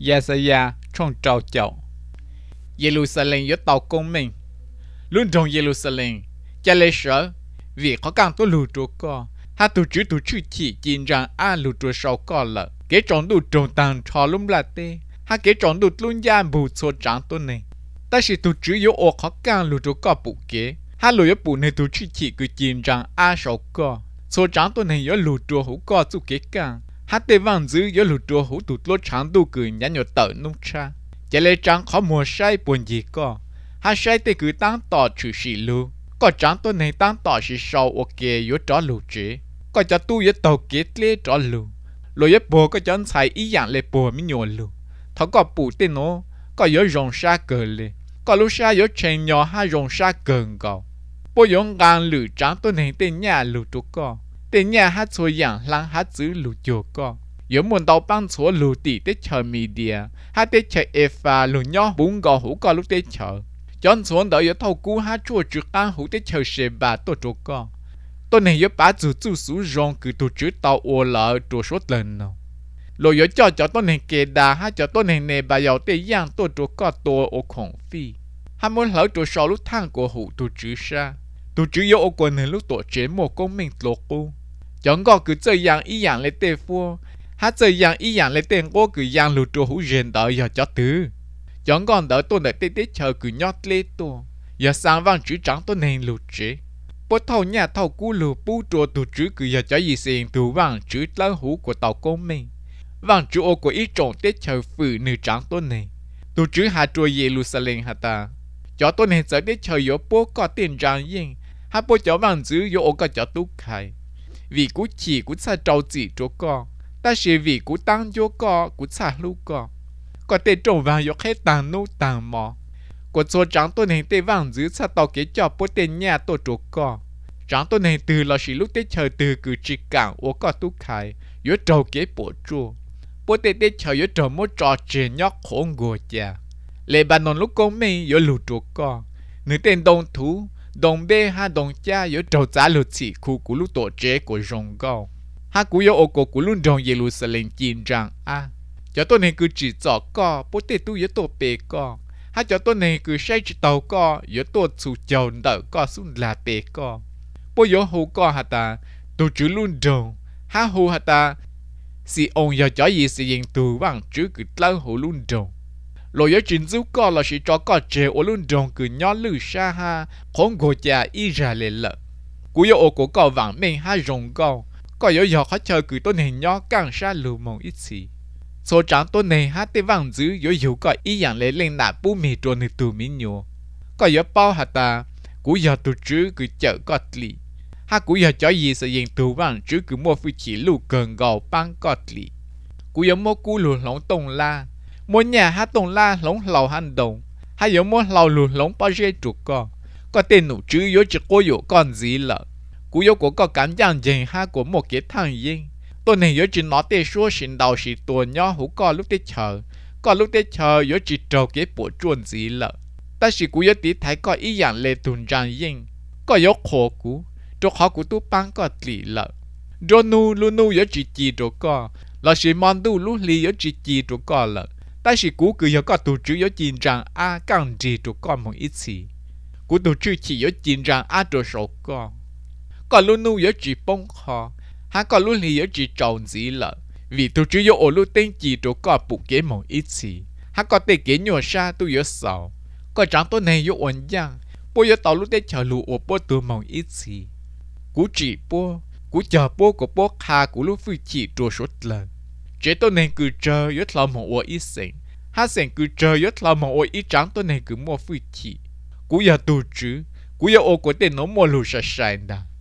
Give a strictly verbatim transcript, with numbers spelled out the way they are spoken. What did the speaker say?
Yesaya trong trào chậu. Jerusalem yếu tàu công mình. Luôn trong Jerusalem, cha lê sở, vì khó càng tôi lù trô co. Hà tù chữ tù chữ chỉ nhìn rằng á lù trô sau co lợ. Kế trọng đủ trông tăng trò lùm là tê. Hà kế trọng đủ luôn gia bù xô tráng tôi này. Ta sĩ tù chữ yếu ổ khó càng lù trô co bù kế. Hà lù yếu bù này tù chữ chỉ cứ nhìn rằng á sau co. Xô tráng tôi này yếu lù trô hữu co chú kế càng. Hà tê vang dư yếu lù trô hữu tù lô tráng đủ cứ nhá nhô tờ nông cha. Chả lê tráng khó mùa sai buồn gì co. Hà sai tê cứ tăng tỏ chữ sĩ lù. Có tráng tôi này tăng tỏ sĩ sau ok yếu tró lù chế. Có cho tu yếu tàu kết lê tró lù. Lô yếu bồ có chọn xài ý dạng lê bồ mới nhô lù. Thó có bù tê nó. Có yếu rồng xa cờ lê. Có lúc xa yếu chèn nhỏ ha rồng xa cờ ngầu. Bố yếu ngang lù tráng tôi này tên nhà lù trú co. Tên nhà hát xô dạng lăng hát giữ lù chô co. Yếu muốn tàu băng xô lù tỷ tết chờ media. Hát tết chờ efa lù nhỏ bún gò hữu co lúc tết chờ. Chọn xuống đó yếu thâu cú hát chua trực ăn hữu tết chờ xe bà tổ trú co. Tôi này yếu bá dù dù sú rong cứ tổ chức tàu ô lỡ trú số lần nào. Lô yếu cho cho tôi này kê đà hát cho tôi này nè bà yếu tê giang tổ trú co tổ ô khổng phi. Hát muốn lỡ trú sau lúc thang của hữu tổ chức xa. Tổ chức yếu ô quần hình lúc tổ chế một công mình lô cô. Chọn gò cứ chơi giang ý dạng lấy tê phô. Hát chơi giang ý dạng lấy tên cô cứ giang lù trú hữu rền đỡ yếu cho tứ. Chọn gòn đỡ tôi này tê tê chờ cứ nhót lê tô. Yếu sang vang chữ trắng tôi này lù chế. Bố thâu nhà thâu cú lù bú trùa tù chữ cứ giờ cho gì xịn tù vang chữ lỡ hú của tàu công mình. Vang chữ ô của ý trọng tết chờ phử nữ trắng tôi này. Tù chữ hạ trùa Jerusalem hạ ta. Cho tôi này giờ tết chờ yếu bố có tiền ràng yên. Hạ bố cho vang chữ yếu ô có cho tú khai. Vì cú chỉ cú xa trâu chỉ trô co. Ta sẽ vì cú tăng vô co cú xa lưu co. Có tê trông vang yếu hết tàng nô tàng mò. Của số trắng tôi này tê vang giữ xa tàu kế cho bố tên nhà tôi trô co. Trắng tôi này từ là sĩ lúc tết chờ từ cử trì cảng ô có tú khai. Yếu trâu kế bộ chua. Bố tê tết chờ yếu trâu mô trò chế nhóc khổ ngùa chà. Lê bà nôn lúc công mình yếu lù trô co. Nữ tên đồng thú. Đồng bê ha đồng cha yếu trâu giá lù chỉ khu của lúc tổ chế của rồng gâu. Ha cú yếu ô cổ của lúc rồng Jerusalem chín rằng a. Cho tôi này cứ chỉ rõ co. Bố tê tu yếu tổ bê co. Ha cho tôi này cứ say chỉ tàu co. Yếu tổ chủ chầu đỡ co xuống là bê co. Bố yếu hù co hả ta. Tù chữ luôn rồng. Ha hù hả ta. Sì ông yếu cho gì sẽ dành tù vang chữ cứ lâu hù luôn rồng. Lô yếu chính dấu co là sĩ cho co chế ô luôn rồng cứ nhỏ lư xa ha. Khốn gồ chà y ra lệ lợ. Cú yếu ô cổ co vàng mình ha rồng gâu. Có yếu yếu khó chờ cứ tôi này nhỏ càng xa lưu mong ít xì. Số trắng tôi này hát tê vàng dữ yếu yếu có ý dạng lệ lên nạ bú mì trô nì tù mì nhô. Có yếu bao hả ta. Cú yếu tù chứ cứ chở gọt lì. Ha cú yếu cho gì sẽ dành tù vàng chứ cứ mua phi chỉ lưu gần gầu băng gọt lì. Cú yếu mua cú lù lóng tông la. Mua nhà hát tông la lóng lầu hành động. Ha yếu mua lầu lù lóng bao dê trục co. Có tên nụ chứ yếu chỉ cô yếu con gì lợ. Cú yếu của có cảm giác dành ha của một cái thằng yên. Tôi này yếu chỉ nói tê xua xin đầu xì tuần nhỏ hú co lúc tê chờ. Có lúc tê chờ yếu chỉ trâu cái bộ chuồn gì lợ. Ta sĩ cú yếu tí thấy có ý dạng lệ tuần ràng yên. Có yếu khổ cú. Trô khó cú tu băng có lì lợ. Rô nu lu nu yếu chỉ chì trô co. Là sĩ mòn tu lu lì yếu chỉ chì trô co lợ. Ta sĩ cú cứ yếu có tù chữ yếu chìn rằng a càng trì trô co mong ít xì. Cú tù chữ chỉ yếu chìn rằng a trô sổ co. Có lu nu yếu chỉ bông khó. Ha có lúc thì yếu chỉ tròn gì lợ. Vì tôi chỉ yếu ổ lúc tên chỉ trổ có bụng kế mong ít xì. Ha có tên kế nhỏ xa tôi yếu sầu. Có chẳng tôi này yếu ổn giang. Bố yếu tàu lúc tên chờ lụ ổ bố tôi mong ít xì. Cú chỉ bố. Cú chờ bố của bố khá của lúc phi chỉ trổ suốt lần. Chế tôi này cứ chờ yếu thọ mong ổ ít xịn. Ha xịn cứ chờ yếu thọ mong ổ ít trắng tôi này cứ mua phi chỉ. Cú yếu tù chứ. Cú yếu ổ của tên nó mua lù xa xa nà.